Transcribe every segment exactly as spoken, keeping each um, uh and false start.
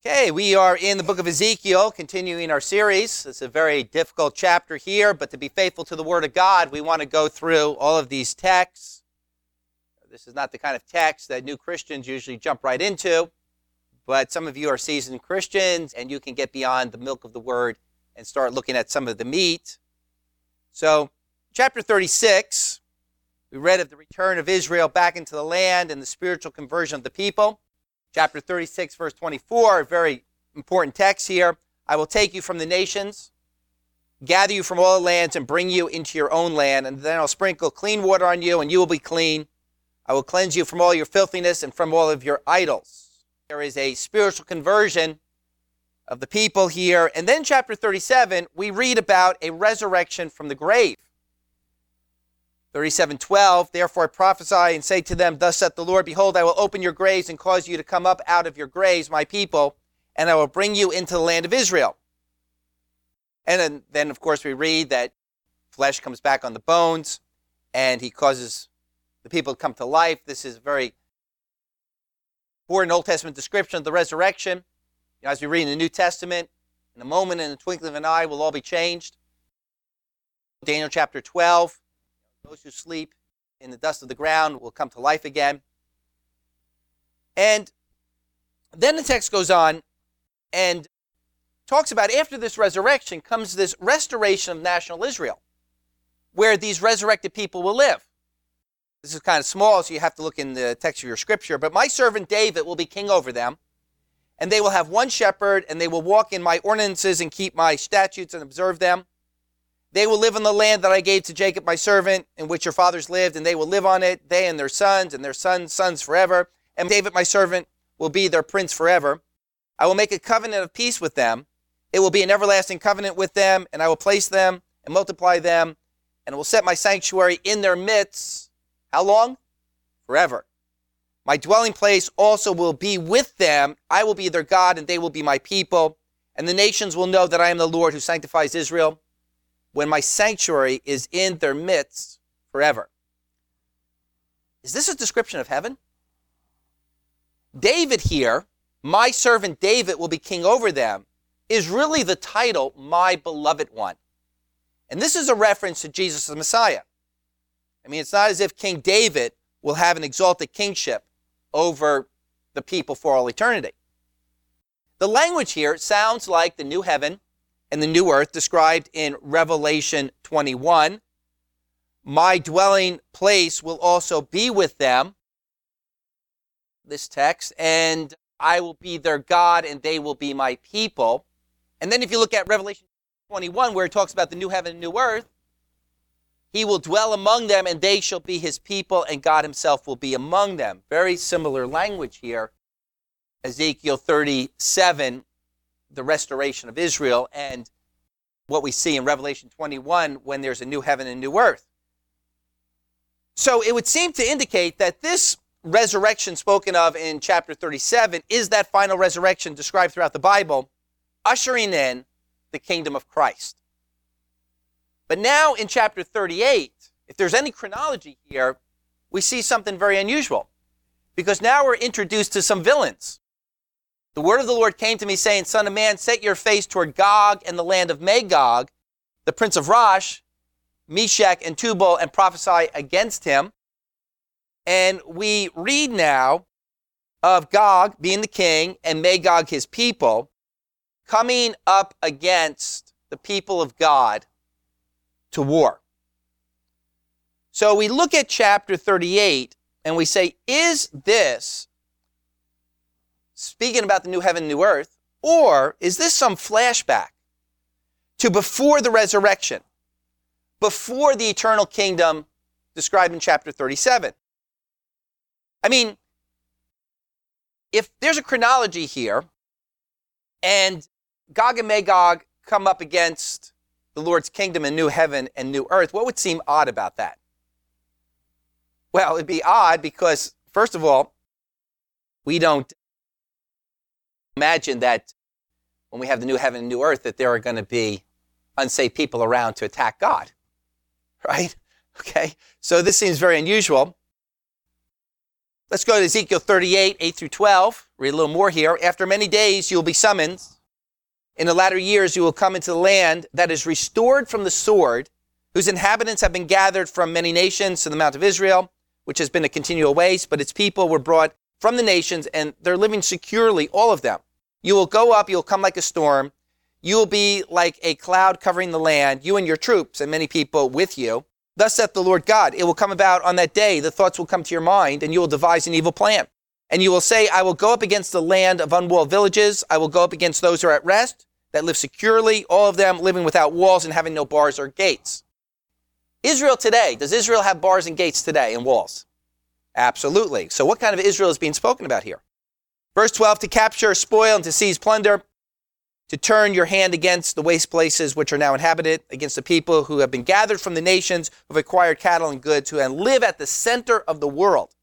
Okay, we are in the book of Ezekiel, continuing our series. It's a very difficult chapter here, but to be faithful to the Word of God, we want to go through all of these texts. This is not the kind of text that new Christians usually jump right into, but some of you are seasoned Christians, and you can get beyond the milk of the Word and start looking at some of the meat. So, chapter thirty-six, we read of the return of Israel back into the land and the spiritual conversion of the people. Chapter thirty-six, verse twenty-four, a very important text here. I will take you from the nations, gather you from all the lands, and bring you into your own land, and then I'll sprinkle clean water on you, and you will be clean. I will cleanse you from all your filthiness and from all of your idols. There is a spiritual conversion of the people here. And then chapter thirty-seven, we read about a resurrection from the grave. thirty-seven twelve, therefore I prophesy and say to them, thus saith the Lord, behold, I will open your graves and cause you to come up out of your graves, my people, and I will bring you into the land of Israel. And then, then of course, we read that flesh comes back on the bones, and he causes the people to come to life. This is a very important Old Testament description of the resurrection. You know, as we read in the New Testament, in a moment, in the twinkling of an eye, we'll all be changed. Daniel chapter twelve. Those who sleep in the dust of the ground will come to life again. And then the text goes on and talks about after this resurrection comes this restoration of national Israel, where these resurrected people will live. This is kind of small, so you have to look in the text of your scripture. But my servant David will be king over them, and they will have one shepherd, and they will walk in my ordinances and keep my statutes and observe them. They will live in the land that I gave to Jacob my servant, in which your fathers lived, and they will live on it, they and their sons, and their sons' sons forever. And David my servant will be their prince forever. I will make a covenant of peace with them. It will be an everlasting covenant with them, and I will place them and multiply them, and I will set my sanctuary in their midst. How long? Forever. My dwelling place also will be with them. I will be their God, and they will be my people. And the nations will know that I am the Lord who sanctifies Israel, when my sanctuary is in their midst forever. Is this a description of heaven? David here, my servant David will be king over them, is really the title, my beloved one. And this is a reference to Jesus the Messiah. I mean, it's not as if King David will have an exalted kingship over the people for all eternity. The language here sounds like the new heaven and the new earth described in Revelation twenty-one. My dwelling place will also be with them, this text, and I will be their God and they will be my people. And then if you look at Revelation twenty-one, where it talks about the new heaven and new earth, he will dwell among them and they shall be his people and God himself will be among them. Very similar language here. Ezekiel thirty-seven, the restoration of Israel, and what we see in Revelation twenty-one when there's a new heaven and new earth. So it would seem to indicate that this resurrection spoken of in chapter thirty-seven is that final resurrection described throughout the Bible, ushering in the kingdom of Christ. But now in chapter thirty-eight, if there's any chronology here, we see something very unusual, because now we're introduced to some villains. The word of the Lord came to me, saying, Son of man, set your face toward Gog and the land of Magog, the prince of Rosh, Meshach, and Tubal, and prophesy against him. And we read now of Gog being the king and Magog his people, coming up against the people of God to war. So we look at chapter thirty-eight and we say, is this speaking about the new heaven and new earth, or is this some flashback to before the resurrection, before the eternal kingdom described in chapter thirty-seven? I mean, if there's a chronology here, and Gog and Magog come up against the Lord's kingdom and new heaven and new earth, what would seem odd about that? Well, it'd be odd because, first of all, we don't imagine that when we have the new heaven and new earth that there are going to be unsaved people around to attack God, right? Okay, so this seems very unusual. Let's go to Ezekiel thirty-eight, eight through twelve. Read a little more here. After many days you will be summoned. In the latter years you will come into the land that is restored from the sword, whose inhabitants have been gathered from many nations to the Mount of Israel, which has been a continual waste, but its people were brought from the nations, and they're living securely, all of them. You will go up, you will come like a storm. You will be like a cloud covering the land, you and your troops, and many people with you. Thus saith the Lord God, it will come about on that day, the thoughts will come to your mind, and you will devise an evil plan. And you will say, I will go up against the land of unwalled villages. I will go up against those who are at rest, that live securely, all of them living without walls and having no bars or gates. Israel today, does Israel have bars and gates today and walls? Absolutely. So what kind of Israel is being spoken about here? Verse twelve, to capture, spoil, and to seize plunder, to turn your hand against the waste places which are now inhabited, against the people who have been gathered from the nations, who have acquired cattle and goods, who live at the center of the world.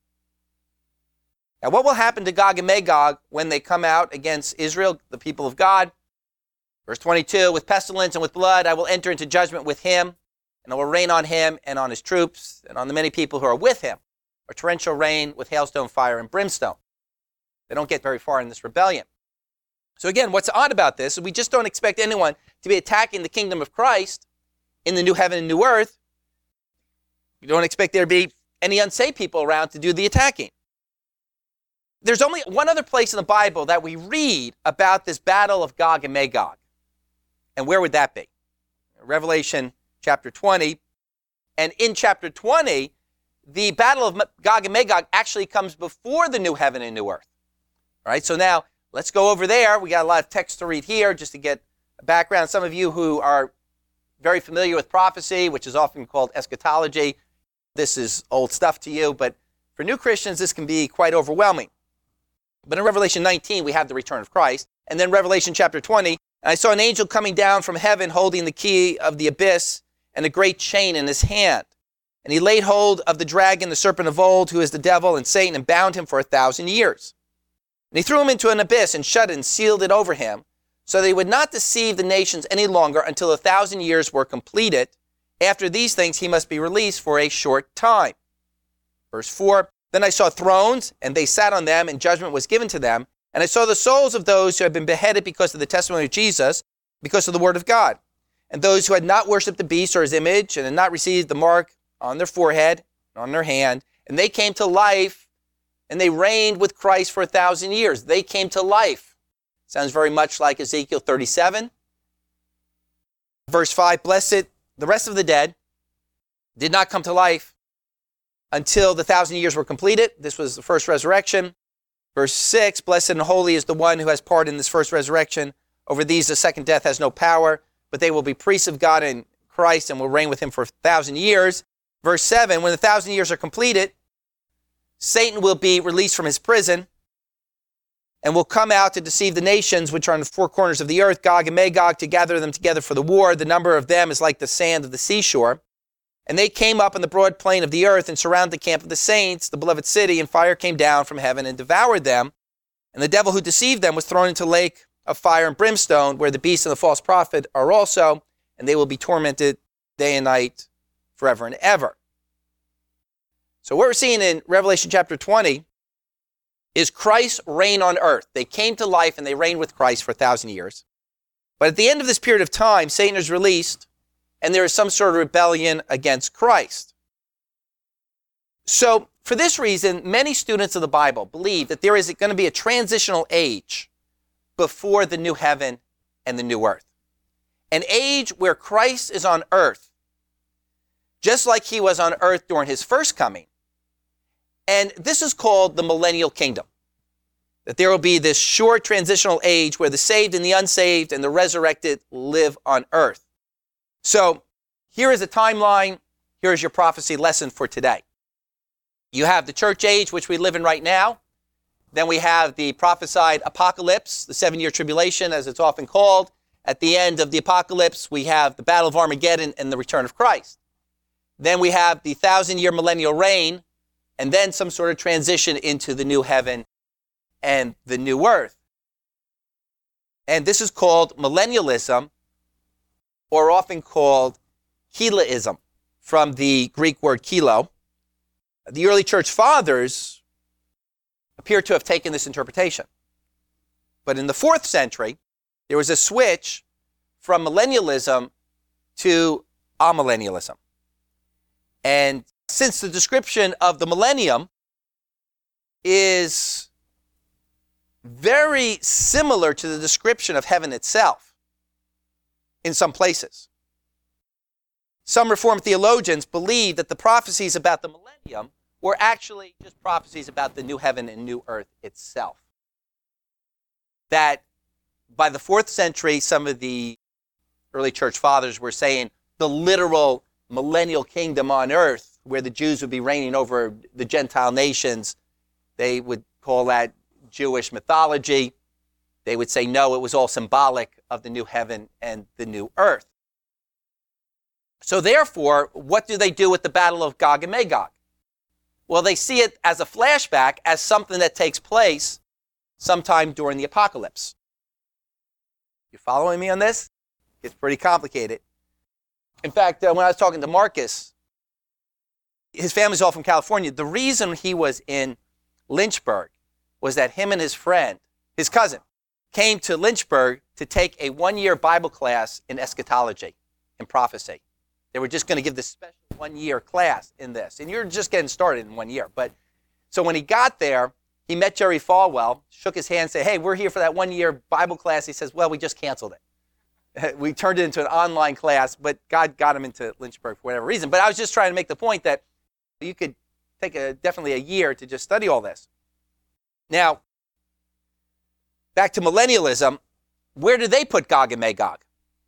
Now, what will happen to Gog and Magog when they come out against Israel, the people of God? Verse twenty-two, with pestilence and with blood, I will enter into judgment with him, and I will rain on him and on his troops and on the many people who are with him, a torrential rain with hailstone, fire, and brimstone. They don't get very far in this rebellion. So again, what's odd about this is we just don't expect anyone to be attacking the kingdom of Christ in the new heaven and new earth. You don't expect there to be any unsaved people around to do the attacking. There's only one other place in the Bible that we read about this battle of Gog and Magog. And where would that be? Revelation chapter twenty. And in chapter twenty, the battle of Gog and Magog actually comes before the new heaven and new earth. All right, so now let's go over there. We got a lot of text to read here just to get a background. Some of you who are very familiar with prophecy, which is often called eschatology, this is old stuff to you, but for new Christians, this can be quite overwhelming. But in Revelation nineteen, we have the return of Christ. And then Revelation chapter twenty, and I saw an angel coming down from heaven holding the key of the abyss and a great chain in his hand. And he laid hold of the dragon, the serpent of old, who is the devil and Satan, and bound him for a thousand years. And he threw him into an abyss and shut it and sealed it over him, so that he would not deceive the nations any longer until a thousand years were completed. After these things he must be released for a short time. Verse four, then I saw thrones, and they sat on them, and judgment was given to them. And I saw the souls of those who had been beheaded because of the testimony of Jesus, because of the word of God, and those who had not worshipped the beast or his image, and had not received the mark on their forehead, on their hand, and they came to life, and they reigned with Christ for a thousand years. They came to life. Sounds very much like Ezekiel thirty-seven. Verse five, blessed, the rest of the dead did not come to life until the thousand years were completed. This was the first resurrection. Verse six, blessed and holy is the one who has part in this first resurrection. Over these the second death has no power, but they will be priests of God in Christ and will reign with him for a thousand years. Verse seven, when the thousand years are completed, Satan will be released from his prison and will come out to deceive the nations which are on the four corners of the earth, Gog and Magog, to gather them together for the war. The number of them is like the sand of the seashore. And they came up in the broad plain of the earth and surrounded the camp of the saints, the beloved city, and fire came down from heaven and devoured them. And the devil who deceived them was thrown into a lake of fire and brimstone, where the beast and the false prophet are also, and they will be tormented day and night forever and ever. So what we're seeing in Revelation chapter twenty is Christ's reign on earth. They came to life and they reigned with Christ for a thousand years. But at the end of this period of time, Satan is released, and there is some sort of rebellion against Christ. So for this reason, many students of the Bible believe that there is going to be a transitional age before the new heaven and the new earth. An age where Christ is on earth, just like he was on earth during his first coming. And this is called the millennial kingdom. That there will be this short transitional age where the saved and the unsaved and the resurrected live on earth. So here is a timeline. Here is your prophecy lesson for today. You have the church age, which we live in right now. Then we have the prophesied apocalypse, the seven-year tribulation, as it's often called. At the end of the apocalypse, we have the battle of Armageddon and the return of Christ. Then we have the thousand-year millennial reign, and then some sort of transition into the new heaven and the new earth. And this is called millennialism, or often called Kelaism, from the Greek word kelo. The early church fathers appear to have taken this interpretation. But in the fourth century, there was a switch from millennialism to amillennialism. And since the description of the millennium is very similar to the description of heaven itself in some places, some Reformed theologians believe that the prophecies about the millennium were actually just prophecies about the new heaven and new earth itself. That by the fourth century, some of the early church fathers were saying the literal millennial kingdom on earth, where the Jews would be reigning over the Gentile nations, they would call that Jewish mythology. They would say, no, it was all symbolic of the new heaven and the new earth. So therefore, what do they do with the Battle of Gog and Magog? Well, they see it as a flashback, as something that takes place sometime during the apocalypse. You following me on this? It's pretty complicated. In fact, uh, when I was talking to Marcus, his family's all from California. The reason he was in Lynchburg was that him and his friend, his cousin, came to Lynchburg to take a one-year Bible class in eschatology and prophecy. They were just going to give this special one-year class in this. And you're just getting started in one year. But so when he got there, he met Jerry Falwell, shook his hand, said, hey, we're here for that one-year Bible class. He says, well, we just canceled it. We turned it into an online class, but God got him into Lynchburg for whatever reason. But I was just trying to make the point that you could take a, definitely a year to just study all this. Now, back to millennialism, where do they put Gog and Magog?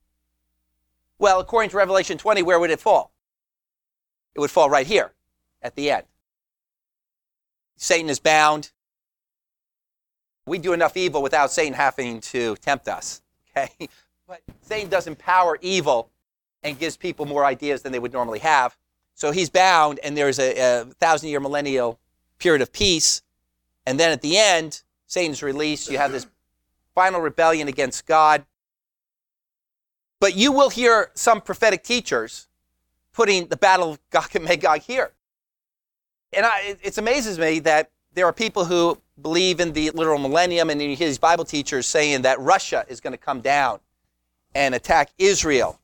Well, according to Revelation twenty, where would it fall? It would fall right here at the end. Satan is bound. We do enough evil without Satan having to tempt us, okay? But Satan does empower evil and gives people more ideas than they would normally have. So he's bound, and there's a, a thousand-year millennial period of peace. And then at the end, Satan's released. You have this final rebellion against God. But you will hear some prophetic teachers putting the Battle of Gog and Magog here. And I, it amazes me that there are people who believe in the literal millennium, and you hear these Bible teachers saying that Russia is going to come down and attack Israel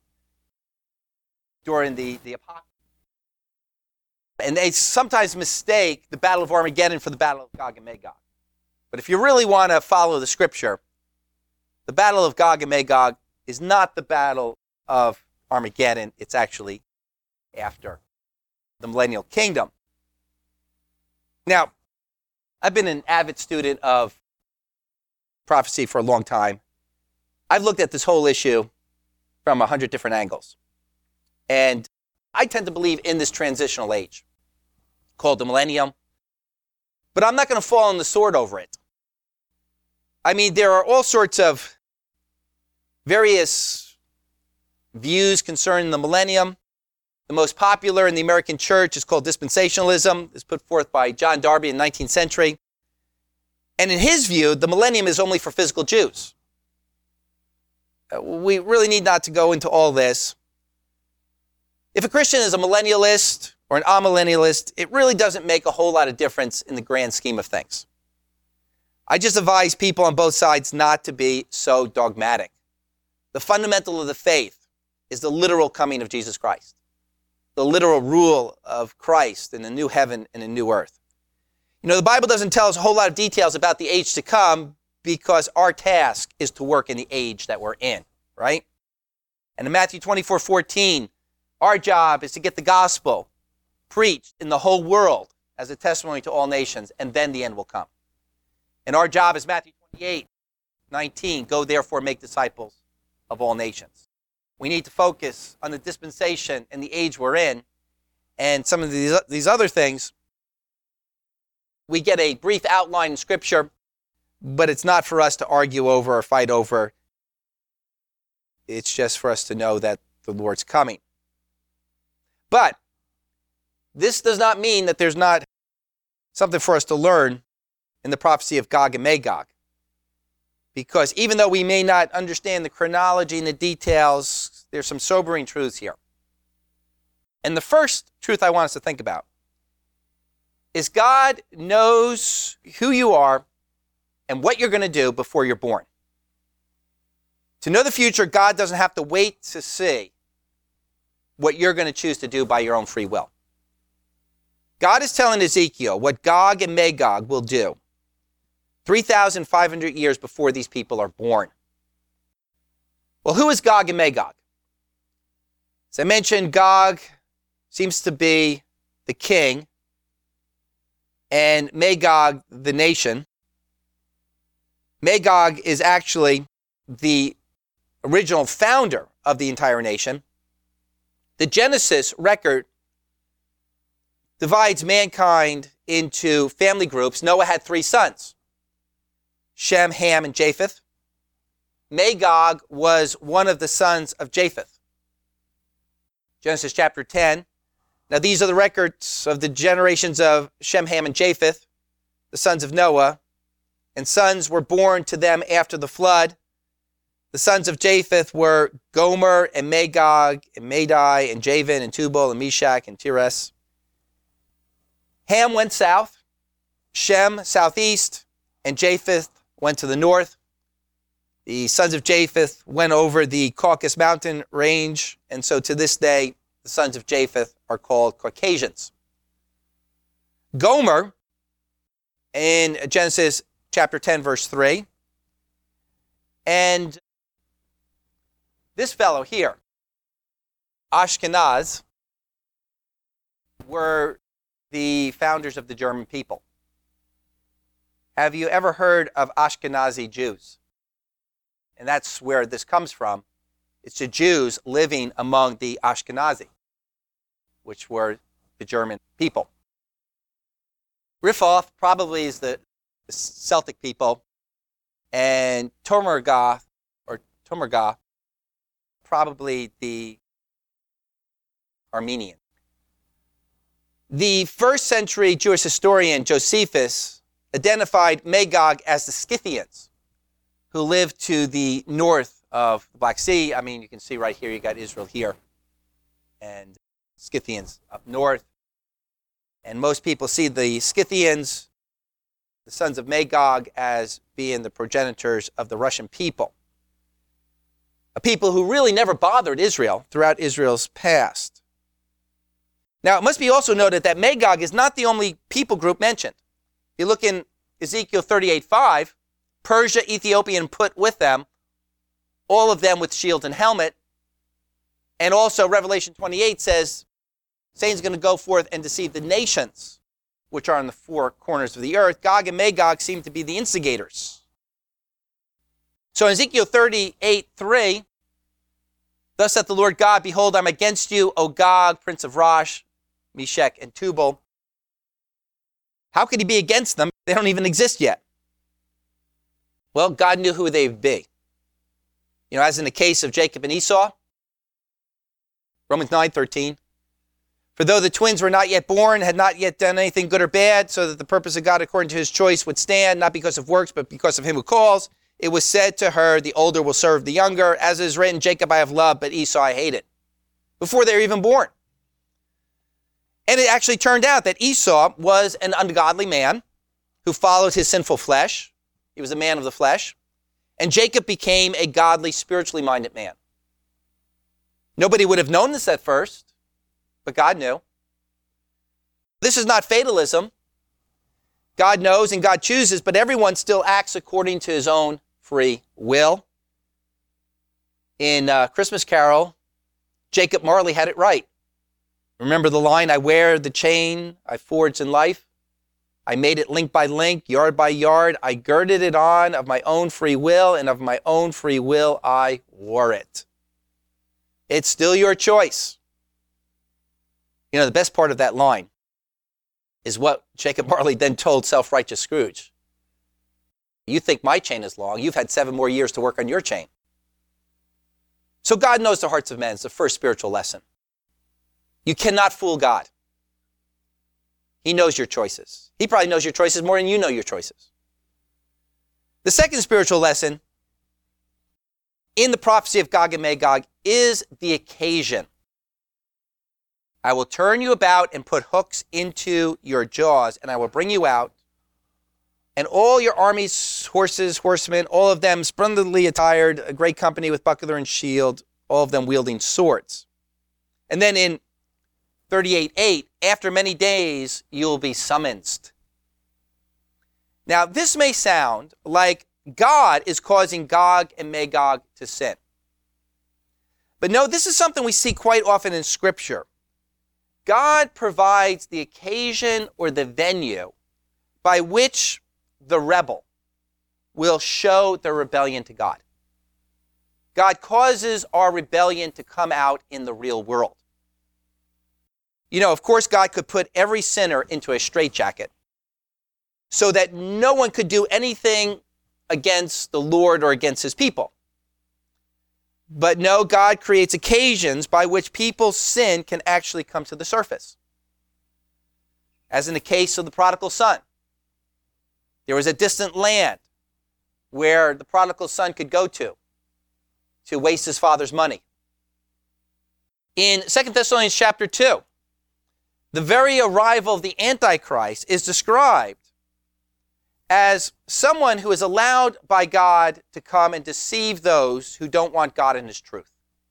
during the, the apocalypse. And they sometimes mistake the Battle of Armageddon for the Battle of Gog and Magog. But if you really want to follow the scripture, the Battle of Gog and Magog is not the Battle of Armageddon. It's actually after the millennial kingdom. Now, I've been an avid student of prophecy for a long time. I've looked at this whole issue from a hundred different angles. And I tend to believe in this transitional age called the millennium. But I'm not going to fall on the sword over it. I mean, there are all sorts of various views concerning the millennium. The most popular in the American church is called dispensationalism. It's put forth by John Darby in the nineteenth century. And in his view, the millennium is only for physical Jews. We really need not to go into all this. If a Christian is a millennialist or an amillennialist, it really doesn't make a whole lot of difference in the grand scheme of things. I just advise people on both sides not to be so dogmatic. The fundamental of the faith is the literal coming of Jesus Christ, the literal rule of Christ in a new heaven and a new earth. You know, the Bible doesn't tell us a whole lot of details about the age to come because our task is to work in the age that we're in, right? And in Matthew twenty-four fourteen, our job is to get the gospel preached in the whole world as a testimony to all nations, and then the end will come. And our job is Matthew twenty-eight nineteen, go therefore make disciples of all nations. We need to focus on the dispensation and the age we're in, and some of these, these other things. We get a brief outline in Scripture, but it's not for us to argue over or fight over. It's just for us to know that the Lord's coming. But this does not mean that there's not something for us to learn in the prophecy of Gog and Magog. Because even though we may not understand the chronology and the details, there's some sobering truths here. And the first truth I want us to think about is God knows who you are and what you're going to do before you're born. To know the future, God doesn't have to wait to see what you're going to choose to do by your own free will. God is telling Ezekiel what Gog and Magog will do three thousand five hundred years before these people are born. Well, who is Gog and Magog? As I mentioned, Gog seems to be the king and Magog the nation. Magog is actually the original founder of the entire nation. The Genesis record divides mankind into family groups. Noah had three sons, Shem, Ham, and Japheth. Magog was one of the sons of Japheth. Genesis chapter ten. Now these are the records of the generations of Shem, Ham, and Japheth, the sons of Noah. And sons were born to them after the flood. The sons of Japheth were Gomer and Magog and Madai and Javan and Tubal and Meshach and Tiras. Ham went south, Shem southeast, and Japheth went to the north. The sons of Japheth went over the Caucasus mountain range, and so to this day, the sons of Japheth are called Caucasians. Gomer, in Genesis chapter ten, verse three, and this fellow here, Ashkenaz, were the founders of the German people. Have you ever heard of Ashkenazi Jews? And that's where this comes from. It's the Jews living among the Ashkenazi, which were the German people. Riphoth probably is the Celtic people, and Tomarga, or Tomarga, probably the Armenian. The first century Jewish historian Josephus identified Magog as the Scythians, who lived to the north of the Black Sea. I mean, you can see right here, you got Israel here, and Scythians up north. And most people see the Scythians, the sons of Magog, as being the progenitors of the Russian people, a people who really never bothered Israel throughout Israel's past. Now, it must be also noted that Magog is not the only people group mentioned. If you look in Ezekiel thirty-eight five, Persia, Ethiopia, and Put with them, all of them with shield and helmet. And also Revelation twenty-eight says, Satan's going to go forth and deceive the nations, which are on the four corners of the earth. Gog and Magog seem to be the instigators. So in Ezekiel thirty-eight three, thus saith the Lord God, behold, I'm against you, O Gog, prince of Rosh, Meshach, and Tubal. How could he be against them? They don't even exist yet. Well, God knew who they'd be. You know, as in the case of Jacob and Esau, Romans nine thirteen. For though the twins were not yet born, had not yet done anything good or bad, so that the purpose of God according to his choice would stand, not because of works, but because of him who calls, it was said to her, the older will serve the younger. As it is written, Jacob I have loved, but Esau I hated. Before they were even born. And it actually turned out that Esau was an ungodly man who followed his sinful flesh. He was a man of the flesh. And Jacob became a godly, spiritually minded man. Nobody would have known this at first, but God knew. This is not fatalism. God knows and God chooses, but everyone still acts according to his own free will. In uh, Christmas Carol, Jacob Marley had it right. Remember the line, I wear the chain I forged in life. I made it link by link, yard by yard. I girded it on of my own free will, and of my own free will I wore it. It's still your choice. You know, the best part of that line is what Jacob Marley then told self-righteous Scrooge. You think my chain is long. You've had seven more years to work on your chain. So God knows the hearts of men. It's the first spiritual lesson. You cannot fool God. He knows your choices. He probably knows your choices more than you know your choices. The second spiritual lesson in the prophecy of Gog and Magog is the occasion. I will turn you about and put hooks into your jaws, and I will bring you out. And all your armies, horses, horsemen, all of them splendidly attired, a great company with buckler and shield, all of them wielding swords. And then in thirty-eight eight, after many days, you'll be summoned. Now, this may sound like God is causing Gog and Magog to sin. But no, this is something we see quite often in Scripture. God provides the occasion or the venue by which the rebel will show their rebellion to God. God causes our rebellion to come out in the real world. You know, of course, God could put every sinner into a straitjacket so that no one could do anything against the Lord or against his people. But no, God creates occasions by which people's sin can actually come to the surface. As in the case of the prodigal son. There was a distant land where the prodigal son could go to to waste his father's money. In Second Thessalonians chapter two, the very arrival of the Antichrist is described as someone who is allowed by God to come and deceive those who don't want God and his truth.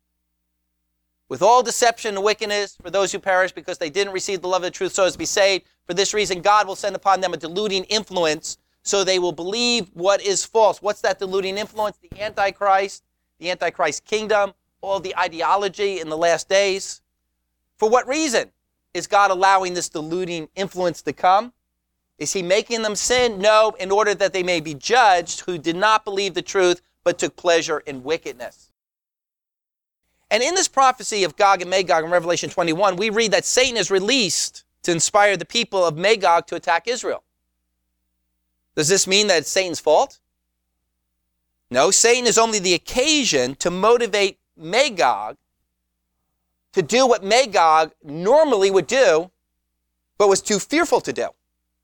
With all deception and wickedness for those who perish because they didn't receive the love of the truth so as to be saved. For this reason, God will send upon them a deluding influence so they will believe what is false. What's that deluding influence? The Antichrist, the Antichrist kingdom, all the ideology in the last days. For what reason is God allowing this deluding influence to come? Is he making them sin? No, in order that they may be judged who did not believe the truth but took pleasure in wickedness. And in this prophecy of Gog and Magog in Revelation twenty-one, we read that Satan is released to inspire the people of Magog to attack Israel. Does this mean that it's Satan's fault? No, Satan is only the occasion to motivate Magog to do what Magog normally would do, but was too fearful to do.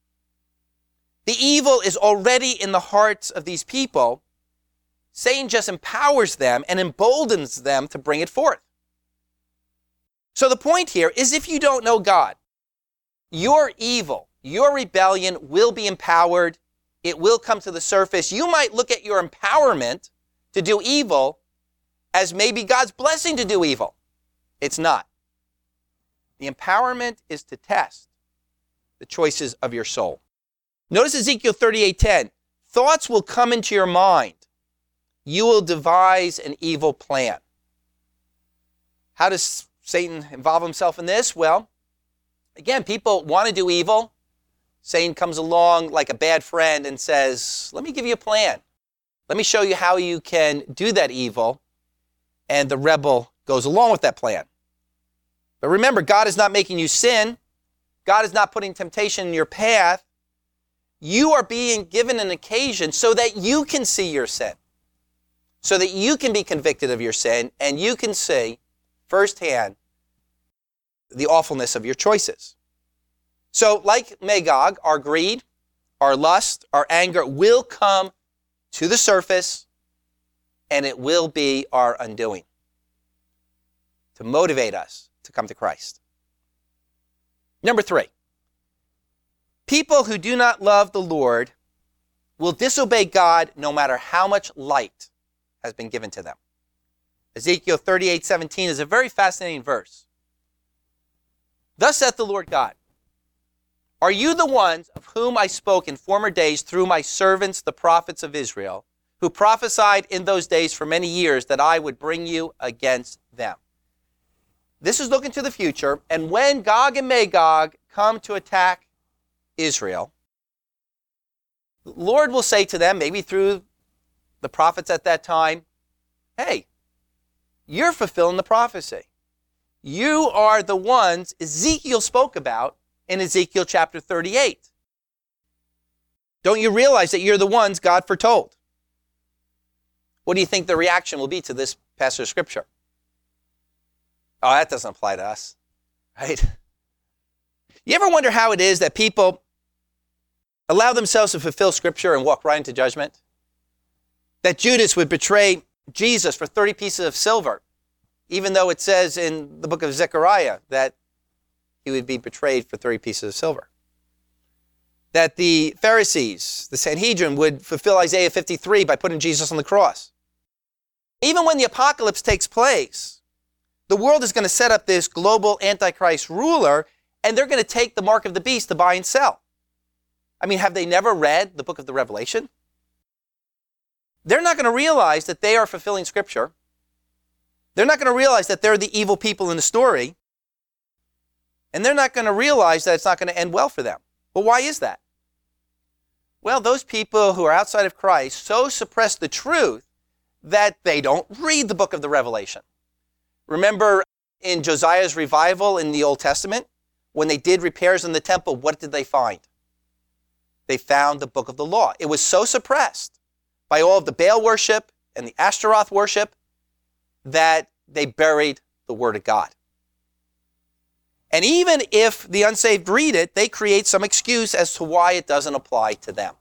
The evil is already in the hearts of these people. Satan just empowers them and emboldens them to bring it forth. So the point here is, if you don't know God, your evil, your rebellion will be empowered. It will come to the surface. You might look at your empowerment to do evil as maybe God's blessing to do evil. It's not. The empowerment is to test the choices of your soul. Notice Ezekiel thirty-eight ten. Thoughts will come into your mind. You will devise an evil plan. How does Satan involve himself in this? Well, again, people want to do evil. Satan comes along like a bad friend and says, let me give you a plan. Let me show you how you can do that evil. And the rebel goes along with that plan. But remember, God is not making you sin. God is not putting temptation in your path. You are being given an occasion so that you can see your sin, so that you can be convicted of your sin, and you can see firsthand the awfulness of your choices. So, like Magog, our greed, our lust, our anger will come to the surface, and it will be our undoing to motivate us to come to Christ. Number three, people who do not love the Lord will disobey God no matter how much light has been given to them. Ezekiel thirty-eight seventeen is a very fascinating verse. Thus saith the Lord God, are you the ones of whom I spoke in former days through my servants, the prophets of Israel, who prophesied in those days for many years that I would bring you against them? This is looking to the future, and when Gog and Magog come to attack Israel, the Lord will say to them, maybe through the prophets at that time, hey, you're fulfilling the prophecy. You are the ones Ezekiel spoke about in Ezekiel chapter thirty-eight. Don't you realize that you're the ones God foretold? What do you think the reaction will be to this passage of Scripture? Oh, that doesn't apply to us, right? You ever wonder how it is that people allow themselves to fulfill Scripture and walk right into judgment? That Judas would betray Jesus for thirty pieces of silver, even though it says in the book of Zechariah that he would be betrayed for thirty pieces of silver. That the Pharisees, the Sanhedrin, would fulfill Isaiah fifty-three by putting Jesus on the cross. Even when the apocalypse takes place, the world is going to set up this global Antichrist ruler, and they're going to take the mark of the beast to buy and sell. I mean, have they never read the book of the Revelation? They're not going to realize that they are fulfilling Scripture. They're not going to realize that they're the evil people in the story. And they're not going to realize that it's not going to end well for them. But why is that? Well, those people who are outside of Christ so suppress the truth that they don't read the book of the Revelation. Remember in Josiah's revival in the Old Testament, when they did repairs in the temple, what did they find? They found the book of the law. It was so suppressed by all of the Baal worship and the Ashtaroth worship that they buried the Word of God. And even if the unsaved read it, they create some excuse as to why it doesn't apply to them.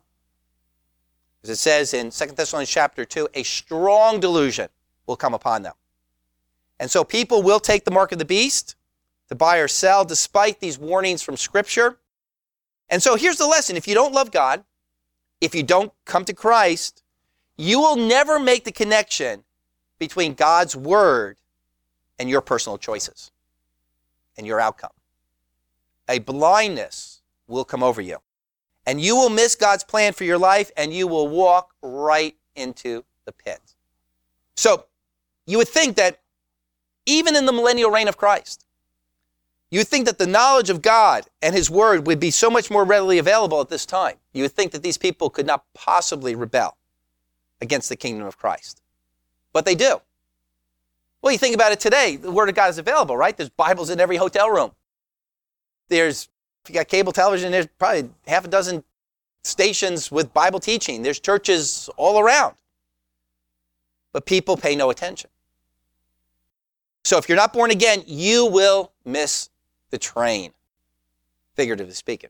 As it says in Second Thessalonians chapter two, a strong delusion will come upon them. And so people will take the mark of the beast to buy or sell despite these warnings from Scripture. And so here's the lesson. If you don't love God, if you don't come to Christ, you will never make the connection between God's Word and your personal choices and your outcome. A blindness will come over you. And you will miss God's plan for your life, and you will walk right into the pit. So you would think that even in the millennial reign of Christ, you would think that the knowledge of God and His Word would be so much more readily available at this time. You would think that these people could not possibly rebel against the kingdom of Christ. But they do. Well, you think about it today, the Word of God is available, right? There's Bibles in every hotel room. There's, if you got cable television, there's probably half a dozen stations with Bible teaching. There's churches all around. But people pay no attention. So if you're not born again, you will miss the train, figuratively speaking.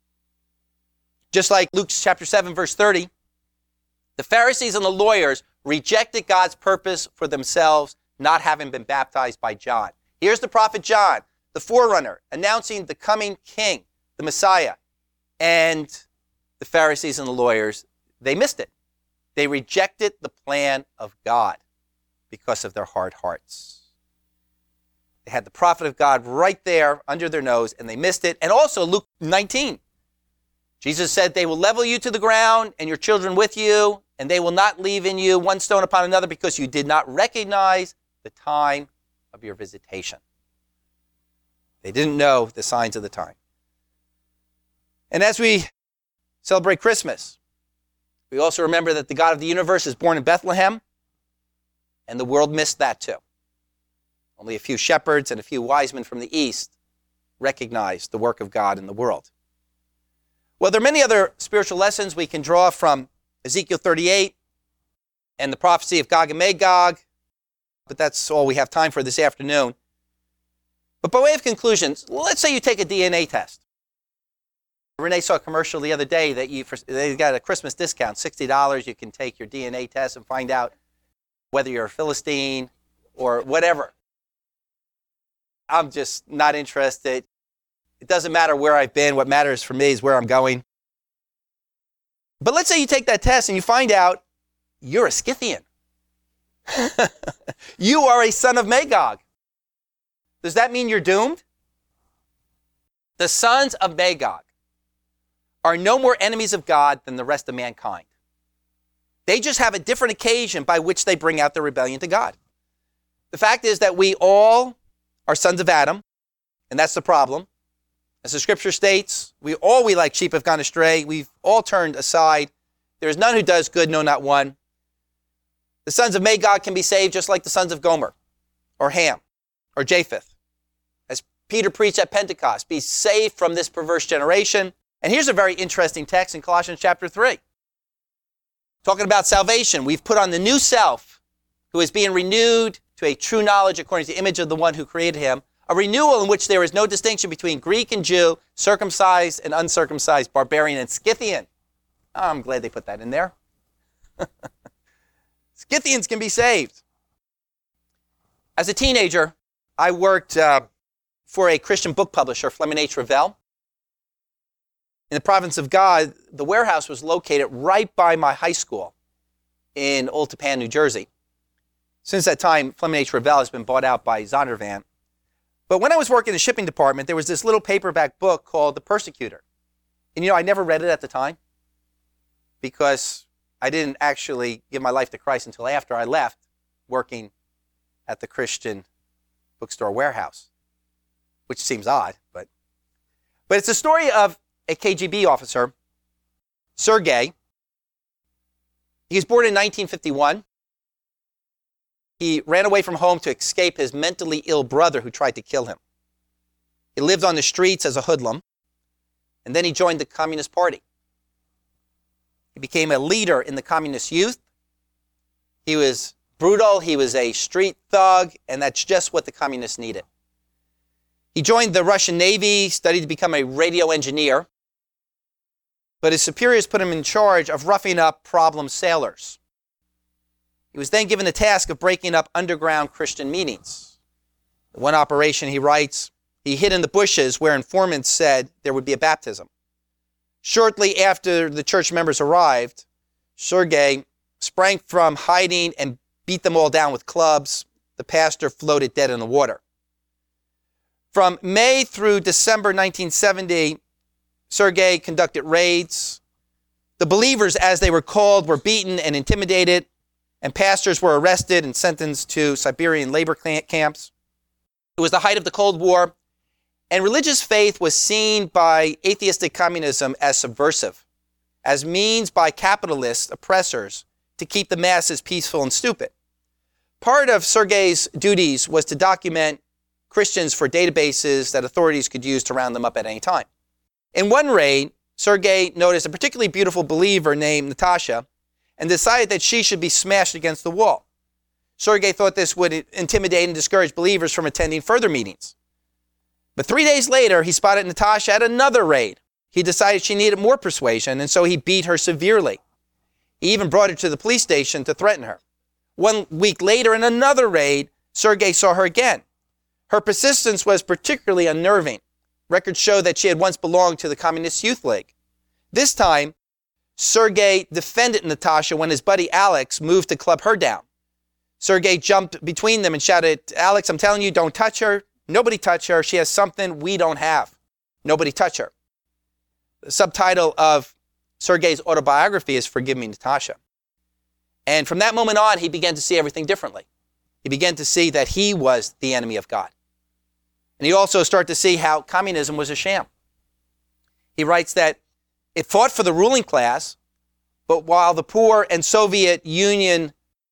Just like Luke chapter seven, verse thirty, the Pharisees and the lawyers rejected God's purpose for themselves, not having been baptized by John. Here's the prophet John, the forerunner, announcing the coming king, the Messiah. And the Pharisees and the lawyers, they missed it. They rejected the plan of God because of their hard hearts. They had the prophet of God right there under their nose, and they missed it. And also Luke nineteen, Jesus said, they will level you to the ground and your children with you, and they will not leave in you one stone upon another because you did not recognize the time of your visitation. They didn't know the signs of the time. And as we celebrate Christmas, we also remember that the God of the universe is born in Bethlehem, and the world missed that too. Only a few shepherds and a few wise men from the east recognized the work of God in the world. Well, there are many other spiritual lessons we can draw from Ezekiel thirty-eight and the prophecy of Gog and Magog, but that's all we have time for this afternoon. But by way of conclusions, let's say you take a D N A test. Renee saw a commercial the other day that you they got a Christmas discount, sixty dollars. You can take your D N A test and find out whether you're a Philistine or whatever. I'm just not interested. It doesn't matter where I've been. What matters for me is where I'm going. But let's say you take that test and you find out you're a Scythian. You are a son of Magog. Does that mean you're doomed? The sons of Magog are no more enemies of God than the rest of mankind. They just have a different occasion by which they bring out their rebellion to God. The fact is that we all are sons of Adam, and that's the problem. As the scripture states, we all we like sheep have gone astray. We've all turned aside. There is none who does good, no, not one. The sons of Magog can be saved just like the sons of Gomer or Ham or Japheth. As Peter preached at Pentecost, be saved from this perverse generation. And here's a very interesting text in Colossians chapter three. Talking about salvation, we've put on the new self who is being renewed to a true knowledge according to the image of the one who created him, a renewal in which there is no distinction between Greek and Jew, circumcised and uncircumcised, barbarian and Scythian. Oh, I'm glad they put that in there. Scythians can be saved. As a teenager, I worked uh, for a Christian book publisher, Fleming H. Revell. In the province of God, the warehouse was located right by my high school in Old Tappan, New Jersey. Since that time, Fleming H. Revell has been bought out by Zondervan. But when I was working in the shipping department, there was this little paperback book called The Persecutor. And you know, I never read it at the time because I didn't actually give my life to Christ until after I left working at the Christian bookstore warehouse, which seems odd, but but it's a story of a K G B officer, Sergei. He was born in nineteen fifty-one. He ran away from home to escape his mentally ill brother who tried to kill him. He lived on the streets as a hoodlum, and then he joined the Communist Party. He became a leader in the Communist youth. He was brutal, he was a street thug, and that's just what the communists needed. He joined the Russian Navy, studied to become a radio engineer, but his superiors put him in charge of roughing up problem sailors. He was then given the task of breaking up underground Christian meetings. In one operation, he writes, he hid in the bushes where informants said there would be a baptism. Shortly after the church members arrived, Sergei sprang from hiding and beat them all down with clubs. The pastor floated dead in the water. From May through December nineteen seventy, Sergei conducted raids. The believers, as they were called, were beaten and intimidated, and pastors were arrested and sentenced to Siberian labor camps. It was the height of the Cold War, and religious faith was seen by atheistic communism as subversive, as means by capitalist oppressors to keep the masses peaceful and stupid. Part of Sergei's duties was to document Christians for databases that authorities could use to round them up at any time. In one raid, Sergei noticed a particularly beautiful believer named Natasha and decided that she should be smashed against the wall. Sergei thought this would intimidate and discourage believers from attending further meetings. But three days later, he spotted Natasha at another raid. He decided she needed more persuasion, and so he beat her severely. He even brought her to the police station to threaten her. One week later, in another raid, Sergei saw her again. Her persistence was particularly unnerving. Records show that she had once belonged to the Communist Youth League. This time, Sergei defended Natasha when his buddy Alex moved to club her down. Sergei jumped between them and shouted, "Alex, I'm telling you, don't touch her. Nobody touch her. She has something we don't have. Nobody touch her." The subtitle of Sergei's autobiography is "Forgive Me, Natasha." And from that moment on, he began to see everything differently. He began to see that he was the enemy of God. And he also started to see how communism was a sham. He writes that it fought for the ruling class, but while the poor and Soviet Union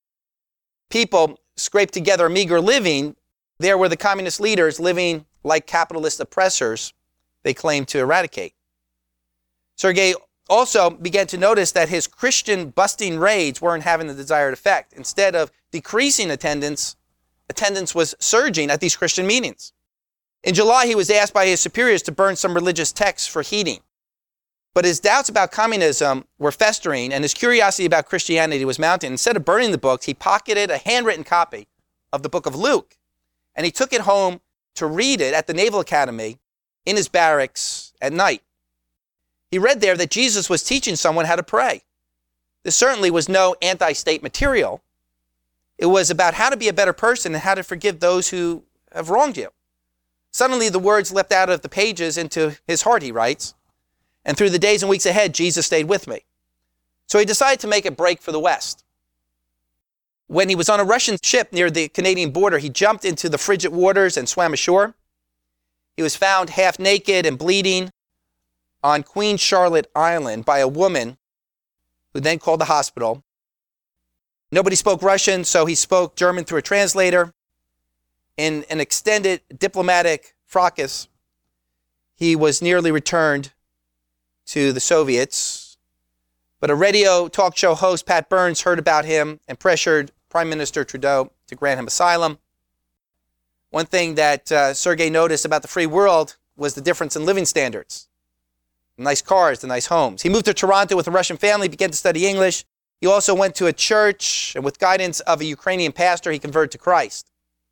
people scraped together a meager living, there were the communist leaders living like capitalist oppressors they claimed to eradicate. Sergei also began to notice that his Christian busting raids weren't having the desired effect. Instead of decreasing attendance, attendance was surging at these Christian meetings. In July, he was asked by his superiors to burn some religious texts for heating. But his doubts about communism were festering, and his curiosity about Christianity was mounting. Instead of burning the books, he pocketed a handwritten copy of the book of Luke, and he took it home to read it at the Naval Academy in his barracks at night. He read there that Jesus was teaching someone how to pray. This certainly was no anti-state material. It was about how to be a better person and how to forgive those who have wronged you. Suddenly, the words leapt out of the pages into his heart, he writes. And through the days and weeks ahead, Jesus stayed with me. So he decided to make a break for the West. When he was on a Russian ship near the Canadian border, he jumped into the frigid waters and swam ashore. He was found half naked and bleeding on Queen Charlotte Island by a woman who then called the hospital. Nobody spoke Russian, so he spoke German through a translator. In an extended diplomatic fracas, he was nearly returned to the Soviets. But a radio talk show host, Pat Burns, heard about him and pressured Prime Minister Trudeau to grant him asylum. One thing that uh, Sergei noticed about the free world was the difference in living standards. The nice cars, the nice homes. He moved to Toronto with a Russian family, began to study English. He also went to a church, and with guidance of a Ukrainian pastor, he converted to Christ.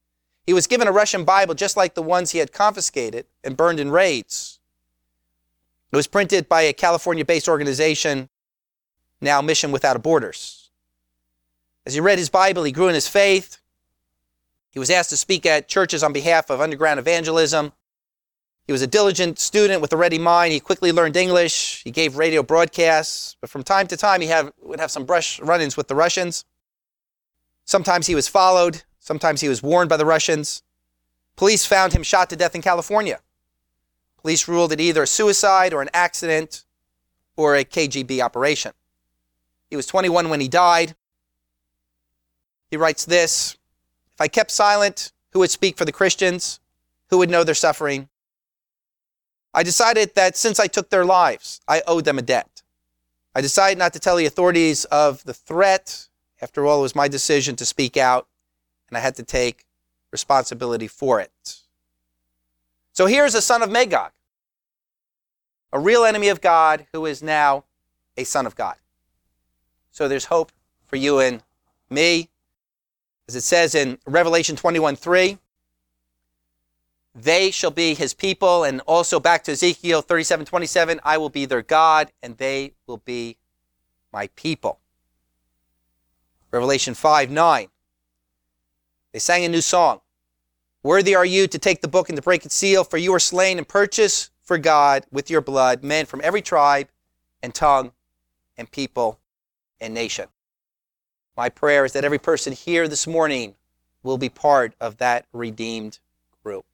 He was given a Russian Bible just like the ones he had confiscated and burned in raids. It was printed by a California-based organization, now Mission Without Borders. As he read his Bible, he grew in his faith. He was asked to speak at churches on behalf of underground evangelism. He was a diligent student with a ready mind. He quickly learned English. He gave radio broadcasts. But from time to time, he have, would have some brush run-ins with the Russians. Sometimes he was followed. Sometimes he was warned by the Russians. Police found him shot to death in California. Police ruled it either a suicide or an accident or a K G B operation. He was twenty-one when he died. He writes this: "If I kept silent, who would speak for the Christians? Who would know their suffering? I decided that since I took their lives, I owed them a debt. I decided not to tell the authorities of the threat. After all, it was my decision to speak out, and I had to take responsibility for it." So here's a son of Magog, a real enemy of God who is now a son of God. So there's hope for you and me. As it says in Revelation twenty-one three, they shall be his people. And also back to Ezekiel thirty-seven twenty-seven, I will be their God and they will be my people. Revelation five nine, they sang a new song. Worthy are you to take the book and to break its seal, for you are slain and purchased for God with your blood men from every tribe and tongue and people and nation. My prayer is that every person here this morning will be part of that redeemed group.